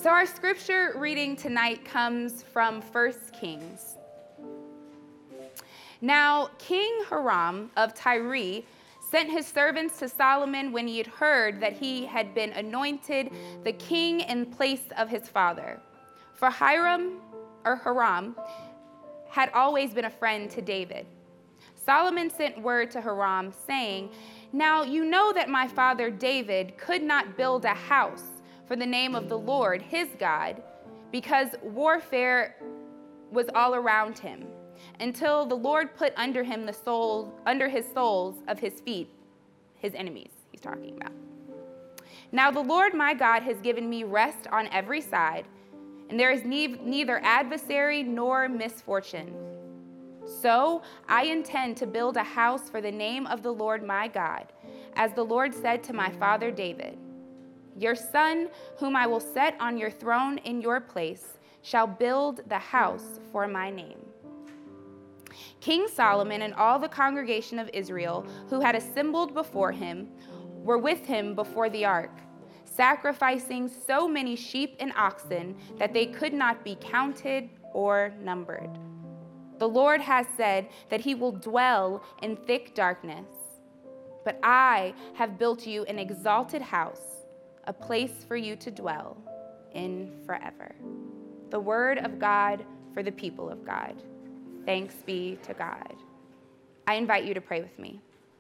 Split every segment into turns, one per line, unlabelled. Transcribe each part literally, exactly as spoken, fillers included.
So our scripture reading tonight comes from First Kings. Now, King Hiram of Tyre sent his servants to Solomon when he had heard that he had been anointed the king in place of his father. For Hiram, or Hiram, had always been a friend to David. Solomon sent word to Hiram, saying, "Now you know that my father David could not build a house for the name of the Lord, his God, because warfare was all around him, until the Lord put under him the soul, under his soles of his feet, his enemies," he's talking about. "Now the Lord my God has given me rest on every side, and there is ne- neither adversary nor misfortune. So I intend to build a house for the name of the Lord my God, as the Lord said to my father David. Your son, whom I will set on your throne in your place, shall build the house for my name." King Solomon and all the congregation of Israel who had assembled before him were with him before the ark, sacrificing so many sheep and oxen that they could not be counted or numbered. The Lord has said that he will dwell in thick darkness, but I have built you an exalted house, a place for you to dwell in forever. The word of God for the people of God. Thanks be to God. I invite you to pray with me.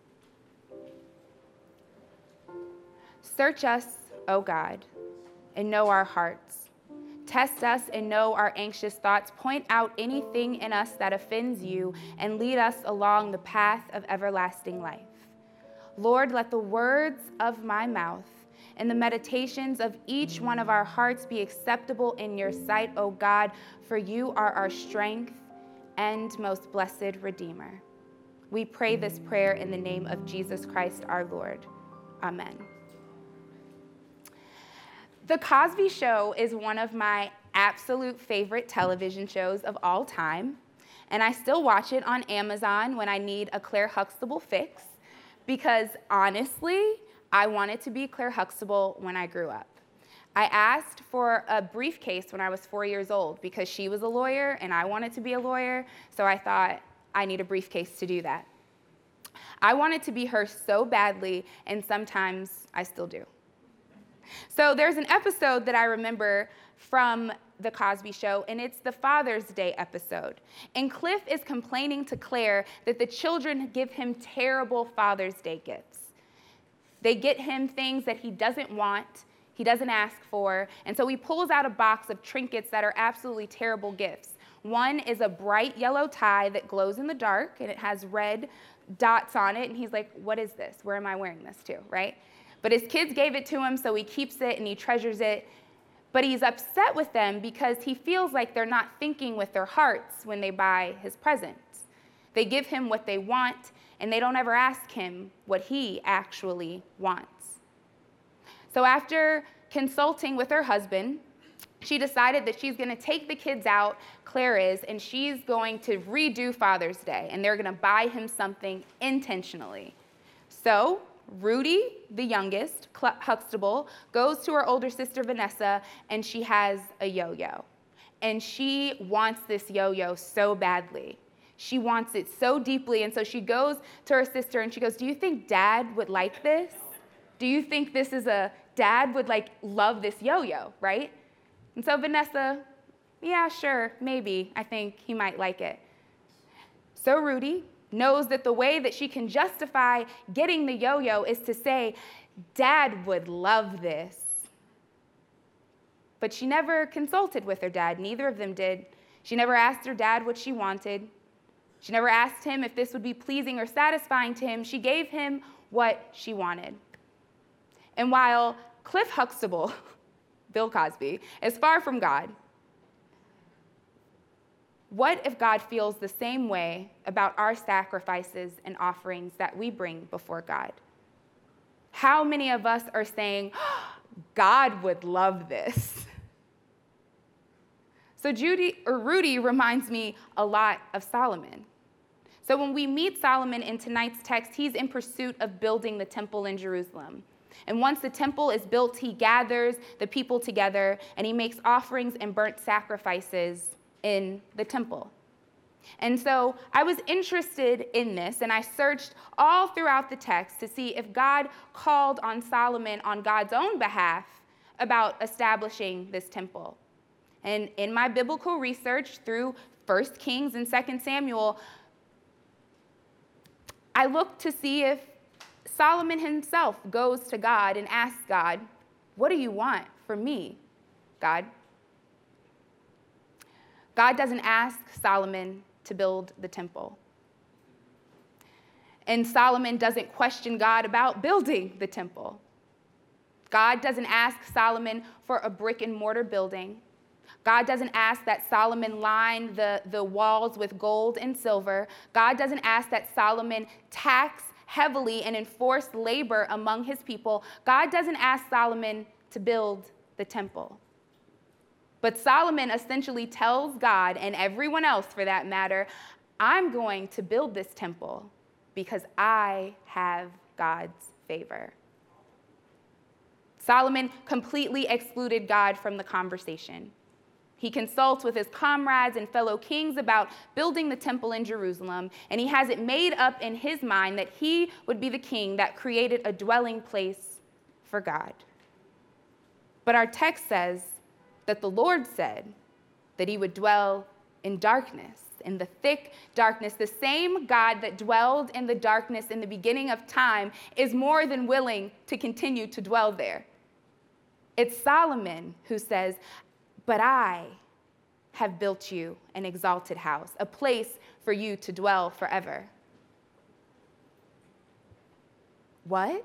Search us, O God, and know our hearts. Test us and know our anxious thoughts. Point out anything in us that offends you and lead us along the path of everlasting life. Lord, let the words of my mouth and the meditations of each one of our hearts be acceptable in your sight, O God, for you are our strength and most blessed Redeemer. We pray this prayer in the name of Jesus Christ our Lord. Amen. The Cosby Show is one of my absolute favorite television shows of all time, and I still watch it on Amazon when I need a Claire Huxtable fix, because honestly, I wanted to be Claire Huxtable when I grew up. I asked for a briefcase when I was four years old because she was a lawyer and I wanted to be a lawyer, so I thought I need a briefcase to do that. I wanted to be her so badly, and sometimes I still do. So there's an episode that I remember from The Cosby Show, and it's the Father's Day episode. And Cliff is complaining to Claire that the children give him terrible Father's Day gifts. They get him things that he doesn't want, he doesn't ask for, and so he pulls out a box of trinkets that are absolutely terrible gifts. One is a bright yellow tie that glows in the dark, and it has red dots on it, and he's like, "What is this? Where am I wearing this to?" Right? But his kids gave it to him, so he keeps it and he treasures it. But he's upset with them because he feels like they're not thinking with their hearts when they buy his presents. They give him what they want, and they don't ever ask him what he actually wants. So after consulting with her husband, she decided that she's going to take the kids out, Claire is, and she's going to redo Father's Day, and they're going to buy him something intentionally. So Rudy, the youngest, Huxtable, goes to her older sister, Vanessa, and she has a yo-yo. And she wants this yo-yo so badly. She wants it so deeply, and so she goes to her sister and she goes, "Do you think Dad would like this? Do you think this is a, Dad would like love this yo-yo, right?" And so Vanessa, "Yeah, sure, maybe. I think he might like it." So Rudy knows that the way that she can justify getting the yo-yo is to say, "Dad would love this." But she never consulted with her dad. Neither of them did. She never asked her dad what she wanted. She never asked him if this would be pleasing or satisfying to him. She gave him what she wanted. And while Cliff Huxtable, Bill Cosby, is far from God, what if God feels the same way about our sacrifices and offerings that we bring before God? How many of us are saying, "Oh, God would love this"? So Judy, or Rudy reminds me a lot of Solomon. So when we meet Solomon in tonight's text, he's in pursuit of building the temple in Jerusalem. And once the temple is built, he gathers the people together and he makes offerings and burnt sacrifices in the temple. And so I was interested in this, and I searched all throughout the text to see if God called on Solomon on God's own behalf about establishing this temple. And in my biblical research through First Kings and Second Samuel, I looked to see if Solomon himself goes to God and asks God, "What do you want from me, God?" God doesn't ask Solomon to build the temple. And Solomon doesn't question God about building the temple. God doesn't ask Solomon for a brick and mortar building. God doesn't ask that Solomon line the, the walls with gold and silver. God doesn't ask that Solomon tax heavily and enforce labor among his people. God doesn't ask Solomon to build the temple. But Solomon essentially tells God, and everyone else for that matter, I'm going to build this temple because I have God's favor. Solomon completely excluded God from the conversation. He consults with his comrades and fellow kings about building the temple in Jerusalem, and he has it made up in his mind that he would be the king that created a dwelling place for God. But our text says that the Lord said that he would dwell in darkness, in the thick darkness. The same God that dwelled in the darkness in the beginning of time is more than willing to continue to dwell there. It's Solomon who says, "But I have built you an exalted house, a place for you to dwell forever." What?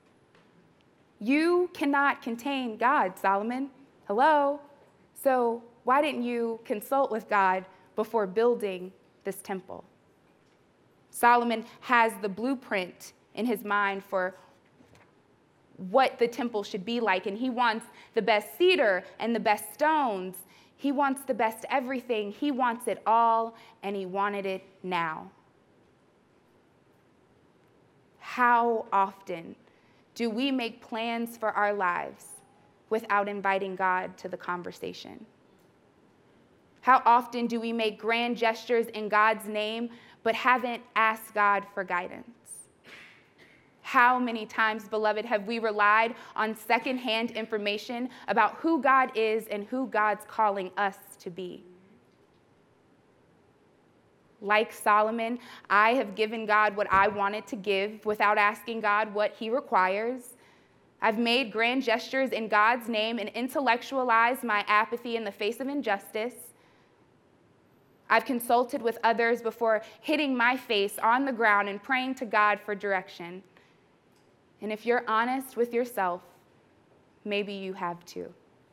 You cannot contain God, Solomon. Hello? So why didn't you consult with God before building this temple? Solomon has the blueprint in his mind for what the temple should be like, and he wants the best cedar and the best stones. He wants the best everything. He wants it all, and he wanted it now. How often do we make plans for our lives without inviting God to the conversation? How often do we make grand gestures in God's name but haven't asked God for guidance? How many times, beloved, have we relied on secondhand information about who God is and who God's calling us to be? Like Solomon, I have given God what I wanted to give without asking God what he requires. I've made grand gestures in God's name and intellectualized my apathy in the face of injustice. I've consulted with others before hitting my face on the ground and praying to God for direction. And if you're honest with yourself, maybe you have too.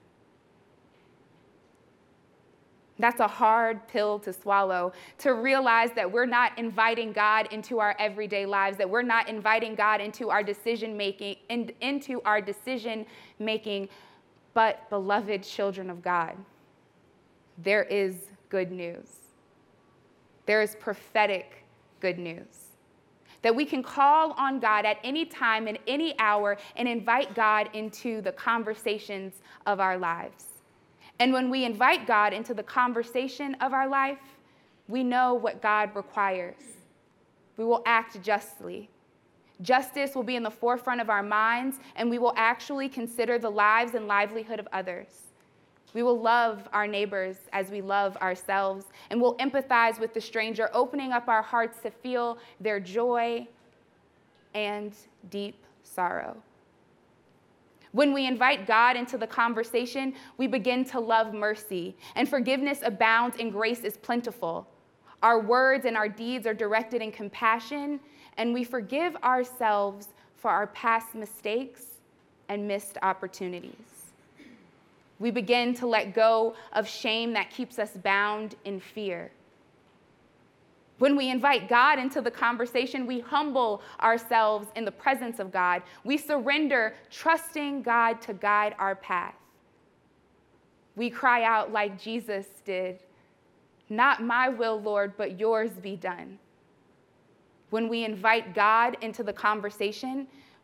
That's a hard pill to swallow, to realize that we're not inviting God into our everyday lives, that we're not inviting God into our decision making, in, into our decision making. But beloved children of God, there is good news. There is prophetic good news. That we can call on God at any time and any hour and invite God into the conversations of our lives. And when we invite God into the conversation of our life, we know what God requires. We will act justly. Justice will be in the forefront of our minds, and we will actually consider the lives and livelihood of others. We will love our neighbors as we love ourselves, and we'll empathize with the stranger, opening up our hearts to feel their joy and deep sorrow. When we invite God into the conversation, we begin to love mercy, and forgiveness abounds and grace is plentiful. Our words and our deeds are directed in compassion, and we forgive ourselves for our past mistakes and missed opportunities. We begin to let go of shame that keeps us bound in fear. When we invite God into the conversation, we humble ourselves in the presence of God. We surrender, trusting God to guide our path. We cry out like Jesus did, "Not my will, Lord, but yours be done." When we invite God into the conversation,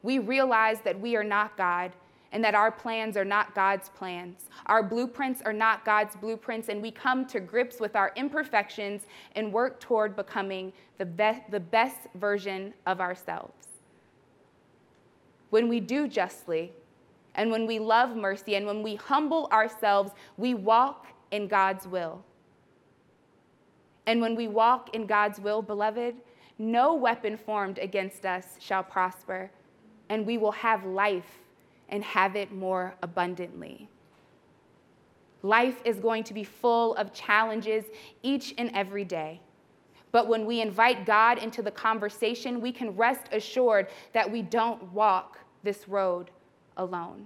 We realize that we are not God and that our plans are not God's plans. Our blueprints are not God's blueprints, and we come to grips with our imperfections and work toward becoming the best, the best version of ourselves. When we do justly, and when we love mercy, and when we humble ourselves, we walk in God's will. And when we walk in God's will, beloved, no weapon formed against us shall prosper, and we will have life and have it more abundantly. Life is going to be full of challenges each and every day. But when we invite God into the conversation, we can rest assured that we don't walk this road alone.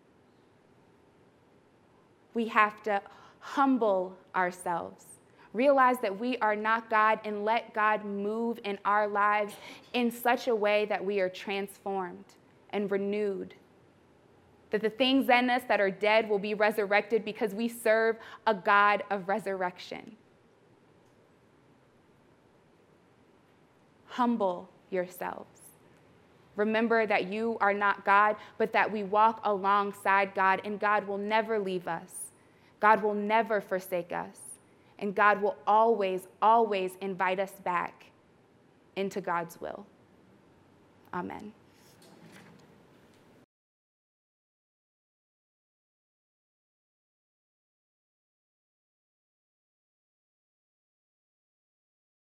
We have to humble ourselves, realize that we are not God, and let God move in our lives in such a way that we are transformed and renewed. That the things in us that are dead will be resurrected because we serve a God of resurrection. Humble yourselves. Remember that you are not God, but that we walk alongside God, and God will never leave us. God will never forsake us. And God will always, always invite us back into God's will. Amen.